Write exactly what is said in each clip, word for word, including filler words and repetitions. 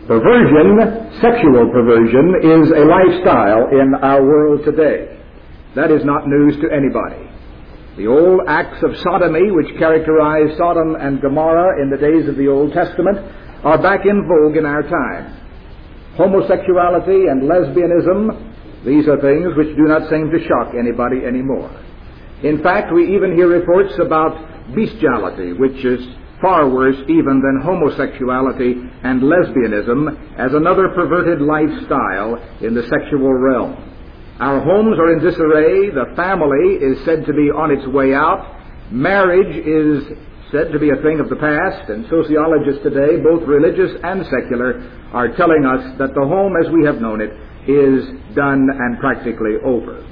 Perversion, sexual perversion, is a lifestyle in our world today. That is not news to anybody. The old acts of sodomy, which characterized Sodom and Gomorrah in the days of the Old Testament, are back in vogue in our time. Homosexuality and lesbianism, these are things which do not seem to shock anybody anymore. In fact, we even hear reports about bestiality, which is far worse even than homosexuality and lesbianism, as another perverted lifestyle in the sexual realm. Our homes are in disarray. The family is said to be on its way out. Marriage is said to be a thing of the past, and sociologists today, both religious and secular, are telling us that the home as we have known it is done and practically over.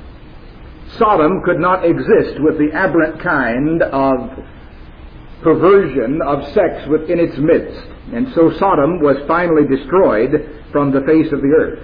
Sodom could not exist with the aberrant kind of perversion of sex within its midst, and so Sodom was finally destroyed from the face of the earth.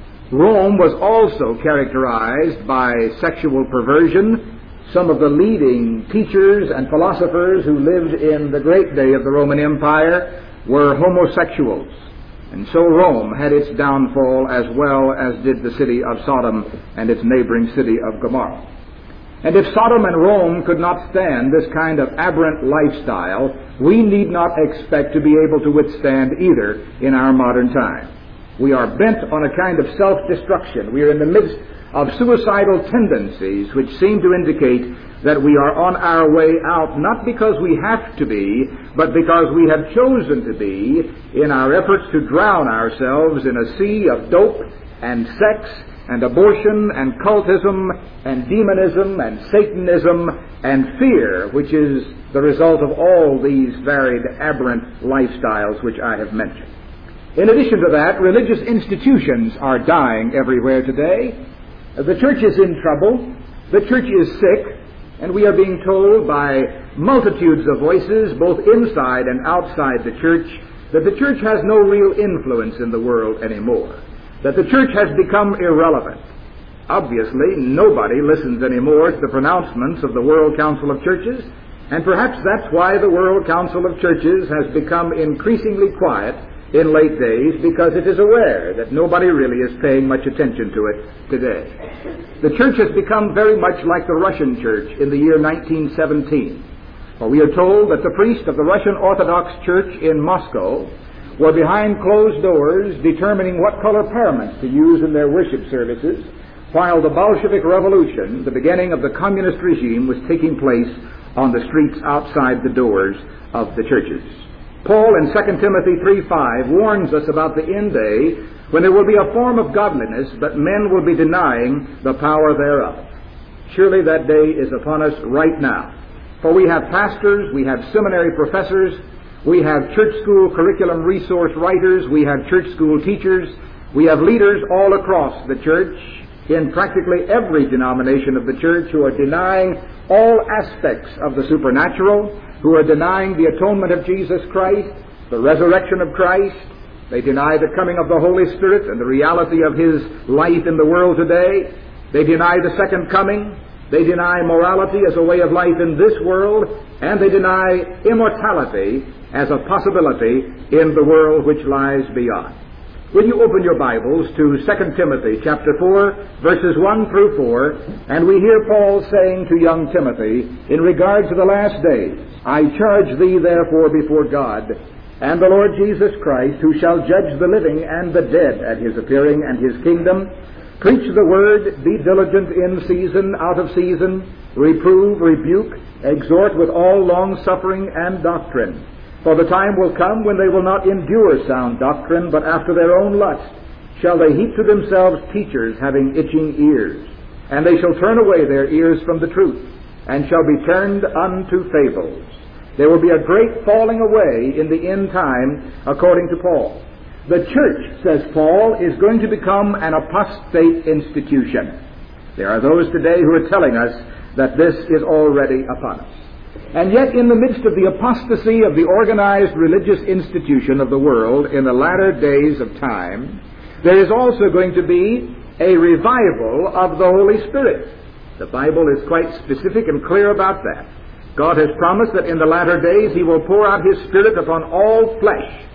Rome was also characterized by sexual perversion. Some of the leading teachers and philosophers who lived in the great day of the Roman Empire were homosexuals, and so Rome had its downfall as well as did the city of Sodom and its neighboring city of Gomorrah. And if Sodom and Rome could not stand this kind of aberrant lifestyle, we need not expect to be able to withstand either in our modern time. We are bent on a kind of self-destruction. We are in the midst of suicidal tendencies which seem to indicate that we are on our way out, not because we have to be, but because we have chosen to be, in our efforts to drown ourselves in a sea of dope and sex and abortion and cultism and demonism and Satanism and fear, which is the result of all these varied aberrant lifestyles which I have mentioned. In addition to that, religious institutions are dying everywhere today. The church is in trouble. The church is sick. And we are being told by multitudes of voices, both inside and outside the church, that the church has no real influence in the world anymore, that the church has become irrelevant. Obviously, nobody listens anymore to the pronouncements of the World Council of Churches, and perhaps that's why the World Council of Churches has become increasingly quiet in late days, because it is aware that nobody really is paying much attention to it today. The church has become very much like the Russian church in the year nineteen seventeen. For we are told that the priest of the Russian Orthodox Church in Moscow were behind closed doors determining what color paraments to use in their worship services, while the Bolshevik Revolution, the beginning of the communist regime, was taking place on the streets outside the doors of the churches. Paul in Second Timothy three five warns us about the end day when there will be a form of godliness, but men will be denying the power thereof. Surely that day is upon us right now. For we have pastors, we have seminary professors, we have church school curriculum resource writers, we have church school teachers, we have leaders all across the church in practically every denomination of the church who are denying all aspects of the supernatural, who are denying the atonement of Jesus Christ, the resurrection of Christ. They deny the coming of the Holy Spirit and the reality of His life in the world today. They deny the second coming. They deny morality as a way of life in this world, and they deny immortality as a possibility in the world which lies beyond. Will you open your Bibles to Second Timothy chapter four, verses one through four, and we hear Paul saying to young Timothy in regard to the last days, I charge thee therefore before God and the Lord Jesus Christ, who shall judge the living and the dead at His appearing and His kingdom, preach the word, be diligent in season, out of season, reprove, rebuke, exhort with all long-suffering and doctrine. For the time will come when they will not endure sound doctrine, but after their own lust shall they heap to themselves teachers having itching ears. And they shall turn away their ears from the truth, and shall be turned unto fables. There will be a great falling away in the end time, according to Paul. The church, says Paul, is going to become an apostate institution. There are those today who are telling us that this is already upon us. And yet, in the midst of the apostasy of the organized religious institution of the world in the latter days of time, there is also going to be a revival of the Holy Spirit. The Bible is quite specific and clear about that. God has promised that in the latter days He will pour out His Spirit upon all flesh.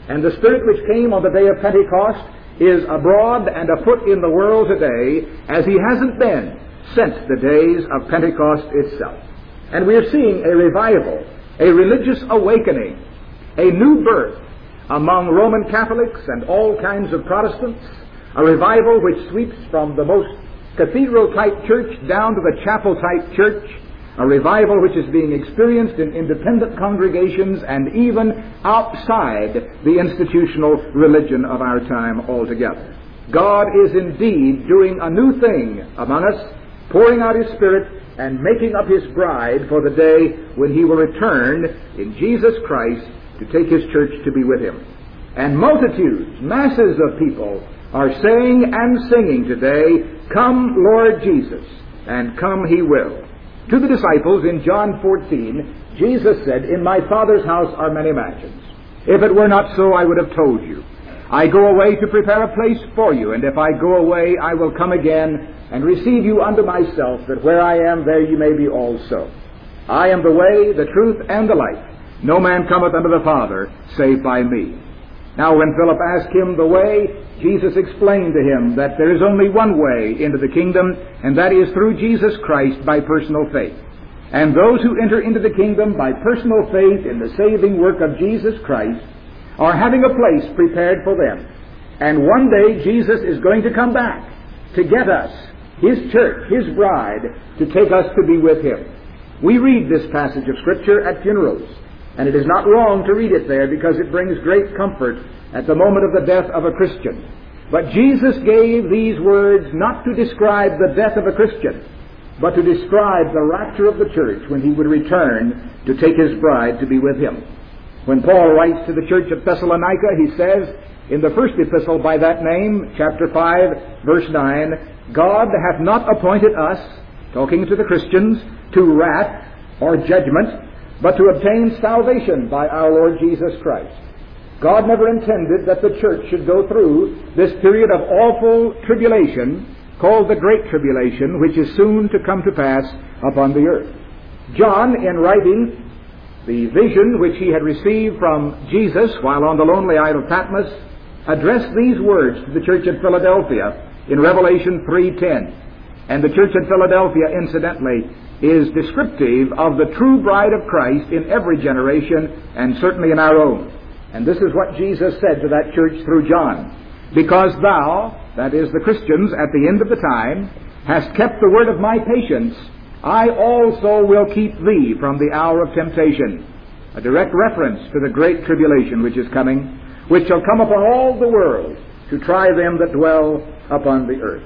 And the Spirit which came on the day of Pentecost is abroad and afoot in the world today as he hasn't been since the days of Pentecost itself. And we are seeing a revival, a religious awakening, a new birth among Roman Catholics and all kinds of Protestants, a revival which sweeps from the most cathedral-type church down to the chapel-type church, a revival which is being experienced in independent congregations and even outside the institutional religion of our time altogether. God is indeed doing a new thing among us, pouring out His Spirit and making up His bride for the day when He will return in Jesus Christ to take His church to be with Him. And multitudes, masses of people are saying and singing today, "Come, Lord Jesus," and come He will. To the disciples in John fourteen, Jesus said, "In my Father's house are many mansions. If it were not so, I would have told you. I go away to prepare a place for you, and if I go away, I will come again and receive you unto myself, that where I am, there you may be also. I am the way, the truth, and the life. No man cometh unto the Father, save by me." Now when Philip asked him the way, Jesus explained to him that there is only one way into the kingdom, and that is through Jesus Christ by personal faith. And those who enter into the kingdom by personal faith in the saving work of Jesus Christ are having a place prepared for them. And one day Jesus is going to come back to get us, His church, His bride, to take us to be with Him. We read this passage of Scripture at funerals, and it is not wrong to read it there because it brings great comfort at the moment of the death of a Christian. But Jesus gave these words not to describe the death of a Christian, but to describe the rapture of the church when He would return to take His bride to be with Him. When Paul writes to the church of Thessalonica, he says in the first epistle by that name, chapter five, verse nine, "God hath not appointed us," talking to the Christians, "to wrath or judgment, but to obtain salvation by our Lord Jesus Christ." God never intended that the church should go through this period of awful tribulation called the Great Tribulation, which is soon to come to pass upon the earth. John, in writing the vision which he had received from Jesus while on the lonely isle of Patmos, addressed these words to the church at Philadelphia in Revelation three ten. And the church at Philadelphia, incidentally, is descriptive of the true bride of Christ in every generation, and certainly in our own. And this is what Jesus said to that church through John: "Because thou," that is the Christians at the end of the time, "hast kept the word of my patience, I also will keep thee from the hour of temptation." A direct reference to the great tribulation which is coming, which shall come upon all the world to try them that dwell upon the earth.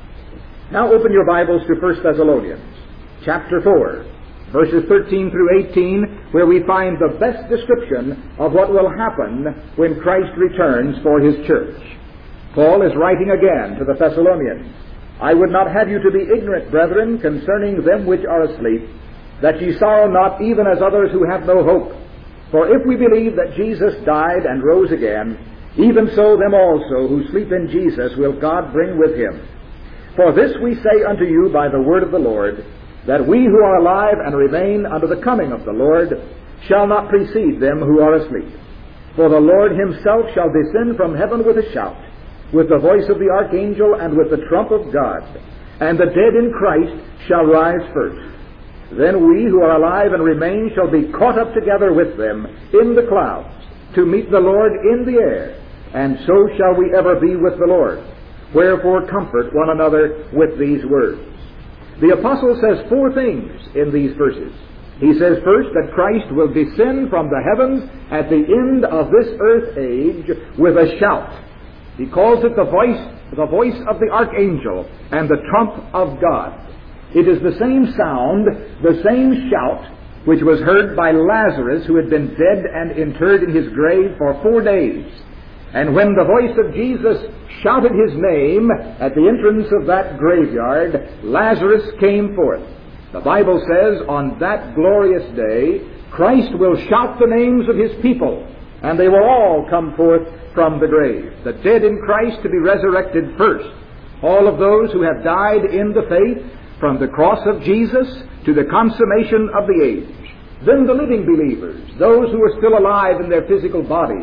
Now open your Bibles to First Thessalonians, chapter four, verses thirteen through eighteen, where we find the best description of what will happen when Christ returns for His church. Paul is writing again to the Thessalonians, "I would not have you to be ignorant, brethren, concerning them which are asleep, that ye sorrow not even as others who have no hope. For if we believe that Jesus died and rose again, even so them also who sleep in Jesus will God bring with Him. For this we say unto you by the word of the Lord, that we who are alive and remain unto the coming of the Lord shall not precede them who are asleep. For the Lord Himself shall descend from heaven with a shout, with the voice of the archangel, and with the trump of God, and the dead in Christ shall rise first. Then we who are alive and remain shall be caught up together with them in the clouds, to meet the Lord in the air, and so shall we ever be with the Lord. Wherefore comfort one another with these words." The apostle says four things in these verses. He says first that Christ will descend from the heavens at the end of this earth age with a shout. He calls it the voice, the voice of the archangel and the trump of God. It is the same sound, the same shout, which was heard by Lazarus, who had been dead and interred in his grave for four days. And when the voice of Jesus shouted His name at the entrance of that graveyard, Lazarus came forth. The Bible says on that glorious day, Christ will shout the names of His people, and they will all come forth from the grave. The dead in Christ to be resurrected first. All of those who have died in the faith from the cross of Jesus to the consummation of the age. Then the living believers, those who are still alive in their physical bodies,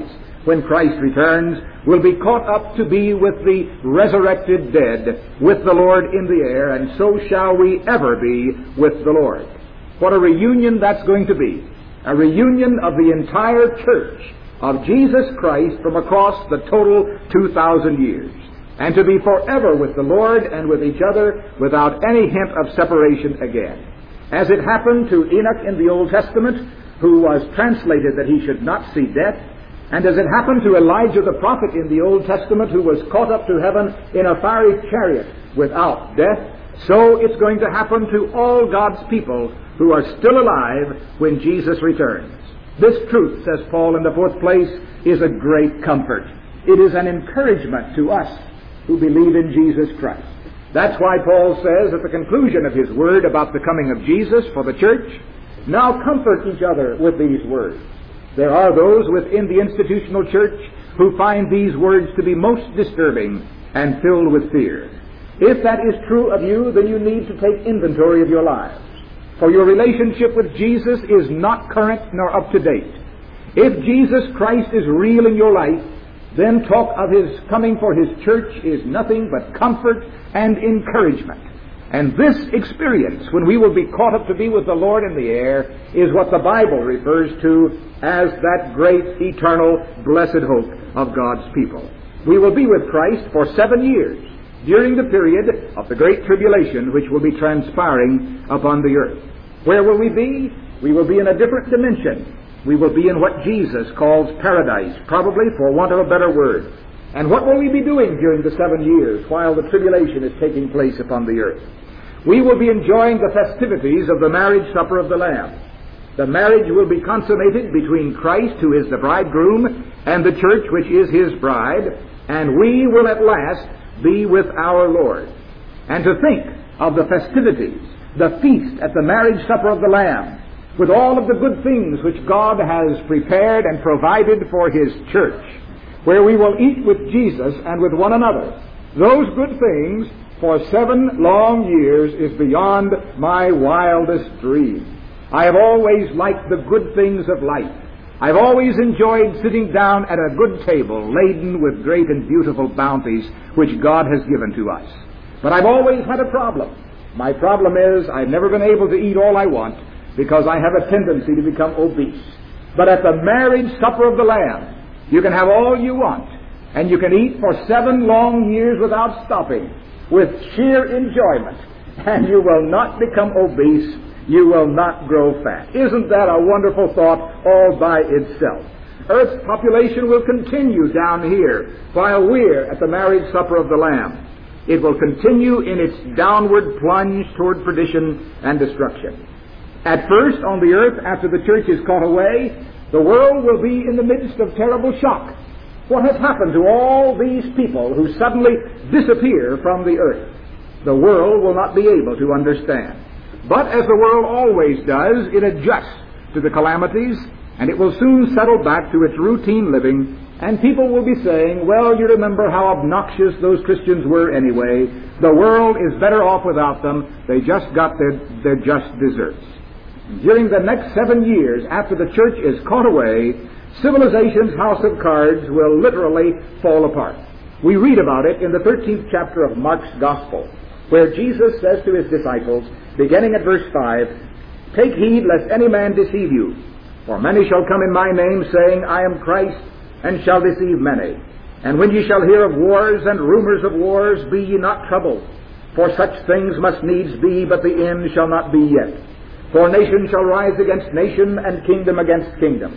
when Christ returns, will be caught up to be with the resurrected dead, with the Lord in the air, and so shall we ever be with the Lord. What a reunion that's going to be. A reunion of the entire church of Jesus Christ from across the total two thousand years. And to be forever with the Lord and with each other without any hint of separation again. As it happened to Enoch in the Old Testament, who was translated that he should not see death, and as it happened to Elijah the prophet in the Old Testament, who was caught up to heaven in a fiery chariot without death, so it's going to happen to all God's people who are still alive when Jesus returns. This truth, says Paul in the fourth place, is a great comfort. It is an encouragement to us who believe in Jesus Christ. That's why Paul says at the conclusion of his word about the coming of Jesus for the church, now comfort each other with these words. There are those within the institutional church who find these words to be most disturbing and filled with fear. If that is true of you, then you need to take inventory of your lives. For your relationship with Jesus is not current nor up to date. If Jesus Christ is real in your life, then talk of His coming for His church is nothing but comfort and encouragement. And this experience, when we will be caught up to be with the Lord in the air, is what the Bible refers to as that great, eternal, blessed hope of God's people. We will be with Christ for seven years during the period of the great tribulation which will be transpiring upon the earth. Where will we be? We will be in a different dimension. We will be in what Jesus calls paradise, probably for want of a better word. And what will we be doing during the seven years while the tribulation is taking place upon the earth? We will be enjoying the festivities of the marriage supper of the Lamb. The marriage will be consummated between Christ, who is the bridegroom, and the church, which is His bride, and we will at last be with our Lord. And to think of the festivities, the feast at the marriage supper of the Lamb, with all of the good things which God has prepared and provided for His church, where we will eat with Jesus and with one another. Those good things for seven long years is beyond my wildest dream. I have always liked the good things of life. I've always enjoyed sitting down at a good table laden with great and beautiful bounties which God has given to us. But I've always had a problem. My problem is I've never been able to eat all I want because I have a tendency to become obese. But at the marriage supper of the Lamb, you can have all you want, and you can eat for seven long years without stopping, with sheer enjoyment, and you will not become obese. You will not grow fat. Isn't that a wonderful thought all by itself? Earth's population will continue down here while we're at the marriage supper of the Lamb. It will continue in its downward plunge toward perdition and destruction. At first, on the earth, after the church is caught away, the world will be in the midst of terrible shock. What has happened to all these people who suddenly disappear from the earth? The world will not be able to understand. But as the world always does, it adjusts to the calamities, and it will soon settle back to its routine living, and people will be saying, well, you remember how obnoxious those Christians were anyway. The world is better off without them. They just got their, their just deserts. During the next seven years, after the church is caught away, civilization's house of cards will literally fall apart. We read about it in the thirteenth chapter of Mark's Gospel, where Jesus says to His disciples, beginning at verse five, take heed lest any man deceive you, for many shall come in my name, saying, I am Christ, and shall deceive many. And when ye shall hear of wars and rumors of wars, be ye not troubled, for such things must needs be, but the end shall not be yet. For nation shall rise against nation, and kingdom against kingdom.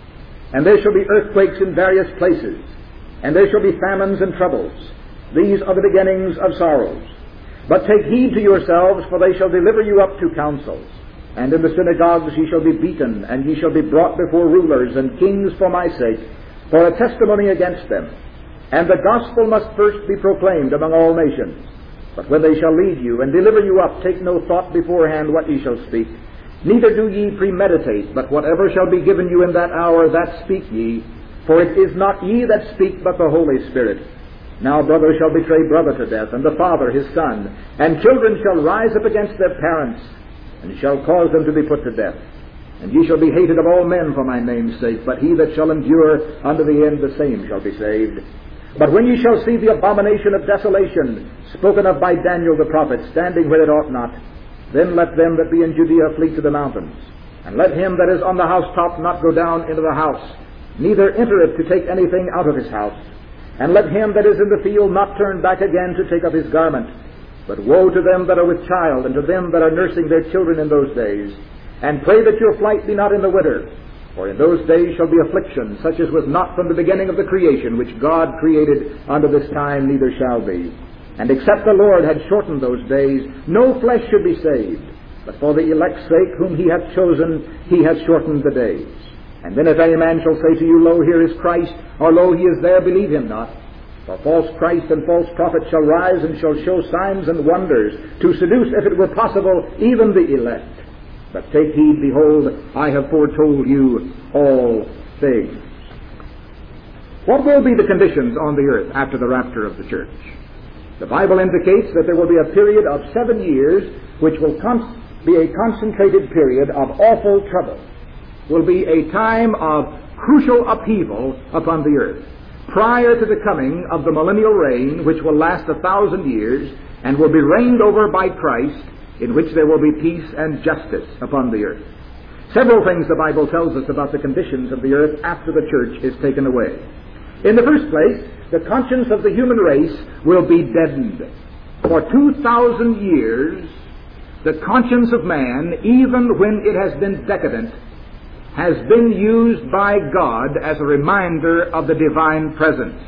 And there shall be earthquakes in various places, and there shall be famines and troubles. These are the beginnings of sorrows. But take heed to yourselves, for they shall deliver you up to councils. And in the synagogues ye shall be beaten, and ye shall be brought before rulers and kings for my sake, for a testimony against them. And the gospel must first be proclaimed among all nations. But when they shall lead you and deliver you up, take no thought beforehand what ye shall speak. Neither do ye premeditate, but whatever shall be given you in that hour, that speak ye. For it is not ye that speak, but the Holy Spirit. Now brother shall betray brother to death, and the father his son. And children shall rise up against their parents, and shall cause them to be put to death. And ye shall be hated of all men for my name's sake, but he that shall endure unto the end, the same shall be saved. But when ye shall see the abomination of desolation, spoken of by Daniel the prophet, standing where it ought not, then let them that be in Judea flee to the mountains. And let him that is on the housetop not go down into the house, neither entereth to take anything out of his house. And let him that is in the field not turn back again to take up his garment. But woe to them that are with child, and to them that are nursing their children in those days. And pray that your flight be not in the winter. For in those days shall be affliction, such as was not from the beginning of the creation, which God created unto this time, neither shall be. And except the Lord had shortened those days, no flesh should be saved. But for the elect's sake, whom he hath chosen, he hath shortened the days. And then if any man shall say to you, Lo, here is Christ, or Lo, he is there, believe him not. For false Christ and false prophets shall rise, and shall show signs and wonders, to seduce, if it were possible, even the elect. But take heed, behold, I have foretold you all things. What will be the conditions on the earth after the rapture of the church? The Bible indicates that there will be a period of seven years, which will con- be a concentrated period of awful trouble. Will be a time of crucial upheaval upon the earth, prior to the coming of the millennial reign, which will last a thousand years, and will be reigned over by Christ, in which there will be peace and justice upon the earth. Several things the Bible tells us about the conditions of the earth after the church is taken away. In the first place, the conscience of the human race will be deadened. For two thousand years, the conscience of man, even when it has been decadent, has been used by God as a reminder of the divine presence.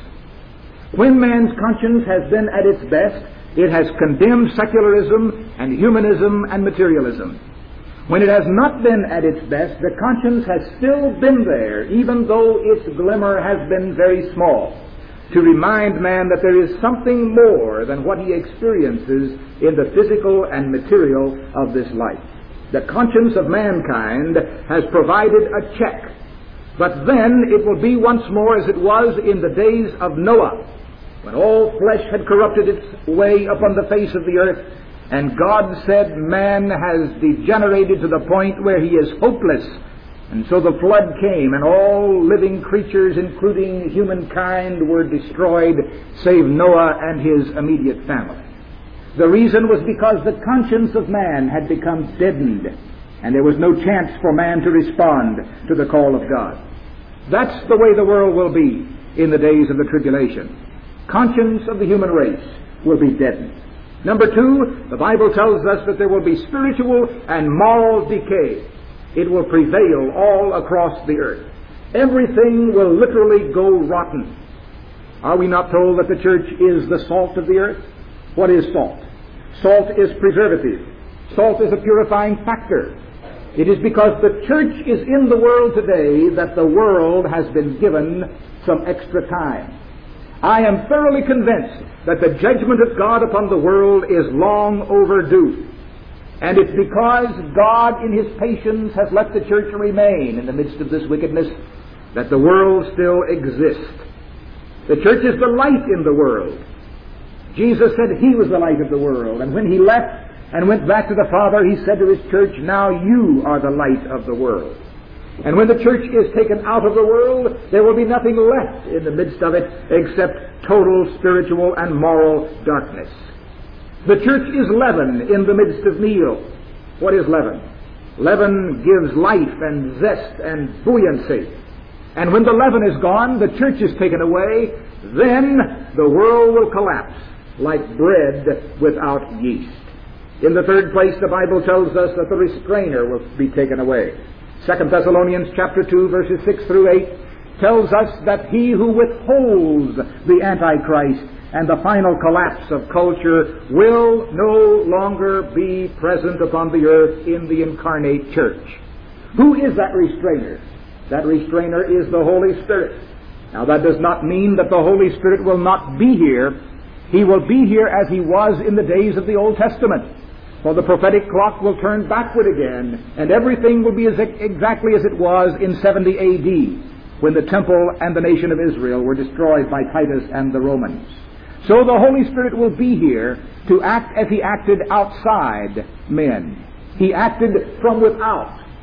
When man's conscience has been at its best, it has condemned secularism and humanism and materialism. When it has not been at its best, the conscience has still been there, even though its glimmer has been very small, to remind man that there is something more than what he experiences in the physical and material of this life. The conscience of mankind has provided a check, but then it will be once more as it was in the days of Noah, when all flesh had corrupted its way upon the face of the earth, and God said man has degenerated to the point where he is hopeless. And so the flood came, and all living creatures, including humankind, were destroyed, save Noah and his immediate family. The reason was because the conscience of man had become deadened, and there was no chance for man to respond to the call of God. That's the way the world will be in the days of the tribulation. Conscience of the human race will be deadened. Number two, the Bible tells us that there will be spiritual and moral decay. It will prevail all across the earth. Everything will literally go rotten. Are we not told that the church is the salt of the earth? What is salt? Salt is preservative. Salt is a purifying factor. It is because the church is in the world today that the world has been given some extra time. I am thoroughly convinced that the judgment of God upon the world is long overdue. And it's because God in His patience has let the church remain in the midst of this wickedness that the world still exists. The church is the light in the world. Jesus said He was the light of the world. And when He left and went back to the Father, He said to His church, now you are the light of the world. And when the church is taken out of the world, there will be nothing left in the midst of it except total spiritual and moral darkness. The church is leaven in the midst of meal. What is leaven? Leaven gives life and zest and buoyancy. And when the leaven is gone, the church is taken away, then the world will collapse like bread without yeast. In the third place, the Bible tells us that the restrainer will be taken away. Second Thessalonians chapter two, verses six through eight tells us that he who withholds the Antichrist and the final collapse of culture will no longer be present upon the earth in the incarnate church. Who is that restrainer? That restrainer is the Holy Spirit. Now that does not mean that the Holy Spirit will not be here. He will be here as He was in the days of the Old Testament. For the prophetic clock will turn backward again, and everything will be as exactly as it was in seventy A D, when the temple and the nation of Israel were destroyed by Titus and the Romans. So the Holy Spirit will be here to act as He acted outside men. He acted from without.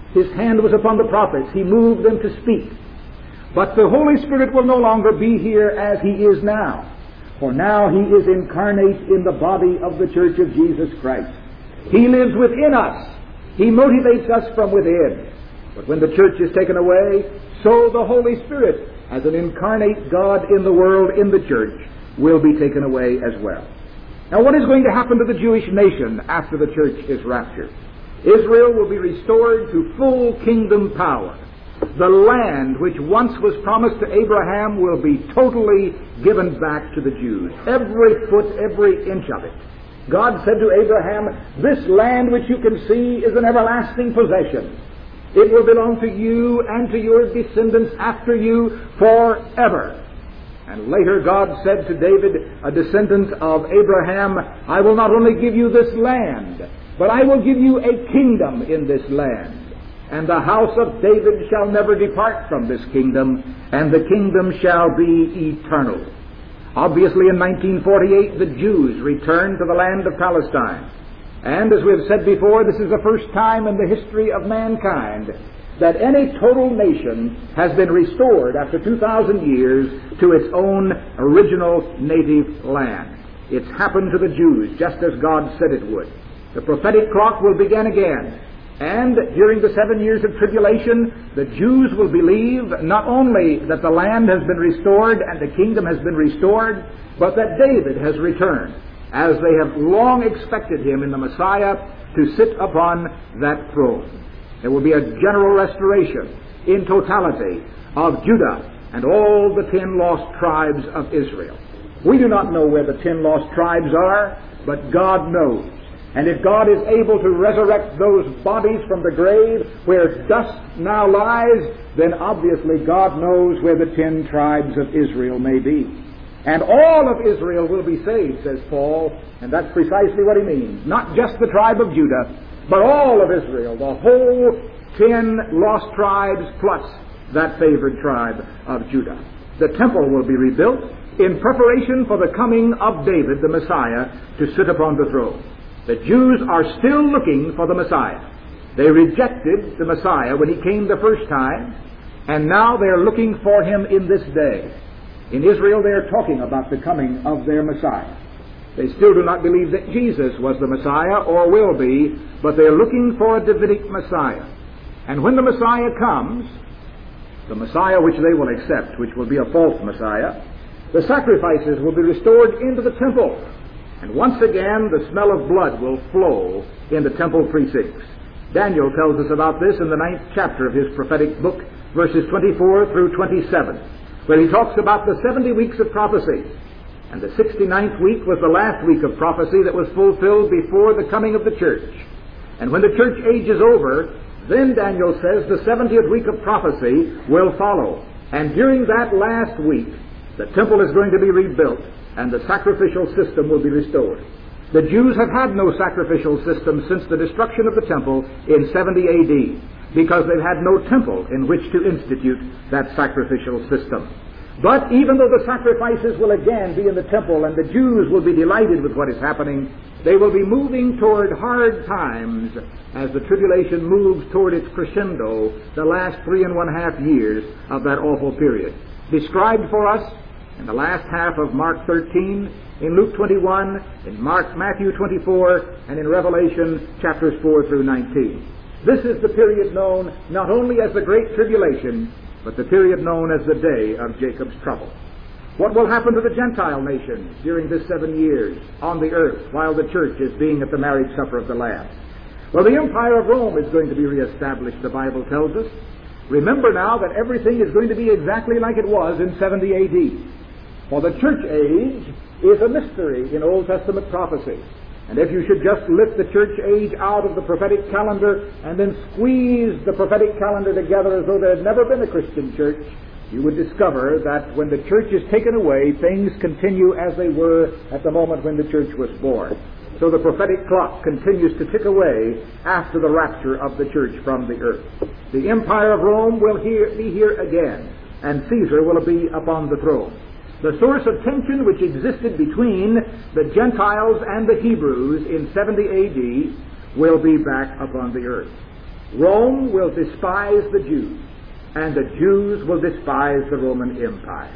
His hand was upon the prophets. He moved them to speak. But the Holy Spirit will no longer be here as He is now. For now He is incarnate in the body of the Church of Jesus Christ. He lives within us. He motivates us from within. But when the church is taken away, so the Holy Spirit, as an incarnate God in the world, in the church, will be taken away as well. Now, what is going to happen to the Jewish nation after the church is raptured? Israel will be restored to full kingdom power. The land which once was promised to Abraham will be totally given back to the Jews. Every foot, every inch of it. God said to Abraham, "This land which you can see is an everlasting possession. It will belong to you and to your descendants after you forever." And later God said to David, a descendant of Abraham, "I will not only give you this land, but I will give you a kingdom in this land. And the house of David shall never depart from this kingdom, and the kingdom shall be eternal." Obviously, in nineteen forty-eight, the Jews returned to the land of Palestine. And as we have said before, this is the first time in the history of mankind that any total nation has been restored after two thousand years to its own original native land. It's happened to the Jews, just as God said it would. The prophetic clock will begin again. And during the seven years of tribulation, the Jews will believe not only that the land has been restored and the kingdom has been restored, but that David has returned, as they have long expected him in the Messiah to sit upon that throne. There will be a general restoration in totality of Judah and all the ten lost tribes of Israel. We do not know where the ten lost tribes are, but God knows. And if God is able to resurrect those bodies from the grave where dust now lies, then obviously God knows where the ten tribes of Israel may be. And all of Israel will be saved, says Paul, and that's precisely what he means. Not just the tribe of Judah, but all of Israel, the whole ten lost tribes plus that favored tribe of Judah. The temple will be rebuilt in preparation for the coming of David, the Messiah, to sit upon the throne. The Jews are still looking for the Messiah. They rejected the Messiah when he came the first time, and now they're looking for him in this day. In Israel, they're talking about the coming of their Messiah. They still do not believe that Jesus was the Messiah or will be, but they're looking for a Davidic Messiah. And when the Messiah comes, the Messiah which they will accept, which will be a false Messiah, the sacrifices will be restored into the temple. And once again, the smell of blood will flow in the temple precincts. Daniel tells us about this in the ninth chapter of his prophetic book, verses twenty-four through twenty-seven, where he talks about the seventy weeks of prophecy. And the sixty-ninth week was the last week of prophecy that was fulfilled before the coming of the church. And when the church age is over, then Daniel says the seventieth week of prophecy will follow. And during that last week, the temple is going to be rebuilt, and the sacrificial system will be restored. The Jews have had no sacrificial system since the destruction of the temple in seventy A D, because they've had no temple in which to institute that sacrificial system. But even though the sacrifices will again be in the temple and the Jews will be delighted with what is happening, they will be moving toward hard times as the tribulation moves toward its crescendo, the last three and one half years of that awful period, described for us in the last half of Mark thirteen, in Luke twenty-one, in Mark, Matthew twenty-four, and in Revelation chapters four through nineteen. This is the period known not only as the Great Tribulation, but the period known as the day of Jacob's trouble. What will happen to the Gentile nations during this seven years on the earth while the church is being at the marriage supper of the Lamb? Well, the Empire of Rome is going to be reestablished, the Bible tells us. Remember now that everything is going to be exactly like it was in seventy A D. For the church age is a mystery in Old Testament prophecy. And if you should just lift the church age out of the prophetic calendar and then squeeze the prophetic calendar together as though there had never been a Christian church, you would discover that when the church is taken away, things continue as they were at the moment when the church was born. So the prophetic clock continues to tick away after the rapture of the church from the earth. The Empire of Rome will here, be here again, and Caesar will be upon the throne. The source of tension which existed between the Gentiles and the Hebrews in seventy A D will be back upon the earth. Rome will despise the Jews, and the Jews will despise the Roman Empire.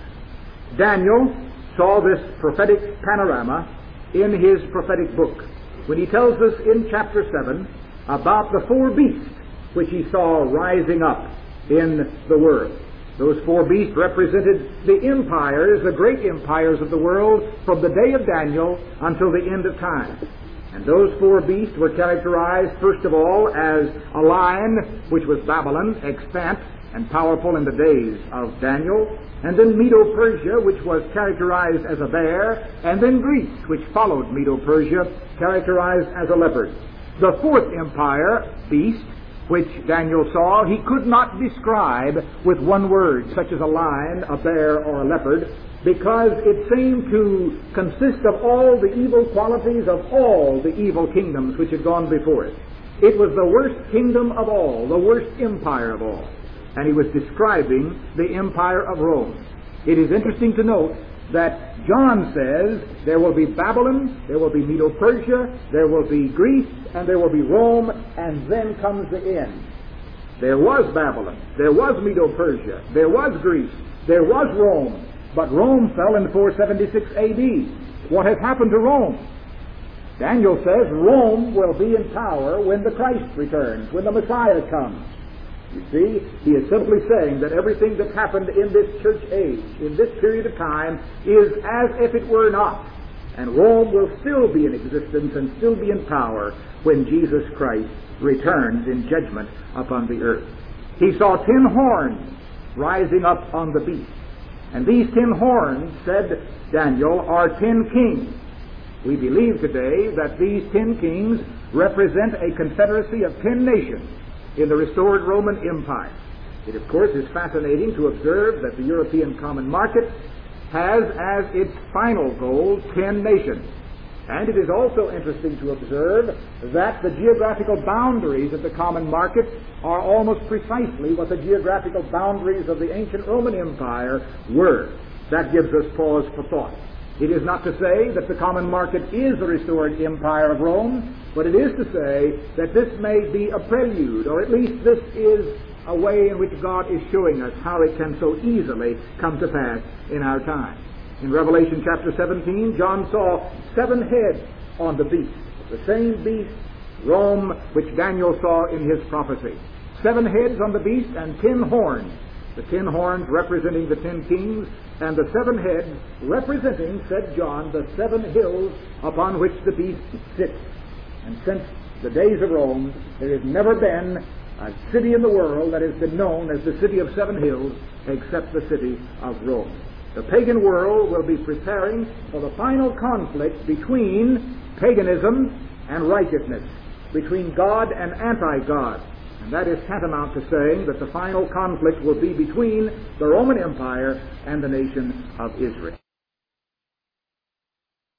Daniel saw this prophetic panorama in his prophetic book when he tells us in chapter seven about the four beasts which he saw rising up in the world. Those four beasts represented the empires, the great empires of the world, from the day of Daniel until the end of time. And those four beasts were characterized, first of all, as a lion, which was Babylon, extant and powerful in the days of Daniel, and then Medo-Persia, which was characterized as a bear, and then Greece, which followed Medo-Persia, characterized as a leopard. The fourth empire, beast, which Daniel saw, he could not describe with one word, such as a lion, a bear, or a leopard, because it seemed to consist of all the evil qualities of all the evil kingdoms which had gone before it. It was the worst kingdom of all, the worst empire of all. And he was describing the empire of Rome. It is interesting to note that John says there will be Babylon, there will be Medo-Persia, there will be Greece, and there will be Rome, and then comes the end. There was Babylon, there was Medo-Persia, there was Greece, there was Rome, but Rome fell in four seventy-six A D. What has happened to Rome? Daniel says Rome will be in power when the Christ returns, when the Messiah comes. You see, he is simply saying that everything that happened in this church age, in this period of time, is as if it were not. And Rome will still be in existence and still be in power when Jesus Christ returns in judgment upon the earth. He saw ten horns rising up on the beast. And these ten horns, said Daniel, are ten kings. We believe today that these ten kings represent a confederacy of ten nations in the restored Roman Empire. It, of course, is fascinating to observe that the European common market has as its final goal ten nations. And it is also interesting to observe that the geographical boundaries of the common market are almost precisely what the geographical boundaries of the ancient Roman Empire were. That gives us pause for thought. It is not to say that the common market is the restored empire of Rome, but it is to say that this may be a prelude, or at least this is a way in which God is showing us how it can so easily come to pass in our time. In Revelation chapter seventeen, John saw seven heads on the beast, the same beast, Rome, which Daniel saw in his prophecy. Seven heads on the beast and ten horns. The ten horns representing the ten kings, and the seven heads representing, said John, the seven hills upon which the beast sits. And since the days of Rome, there has never been a city in the world that has been known as the city of seven hills except the city of Rome. The pagan world will be preparing for the final conflict between paganism and righteousness, between God and anti-God. And that is tantamount to saying that the final conflict will be between the Roman Empire and the nation of Israel.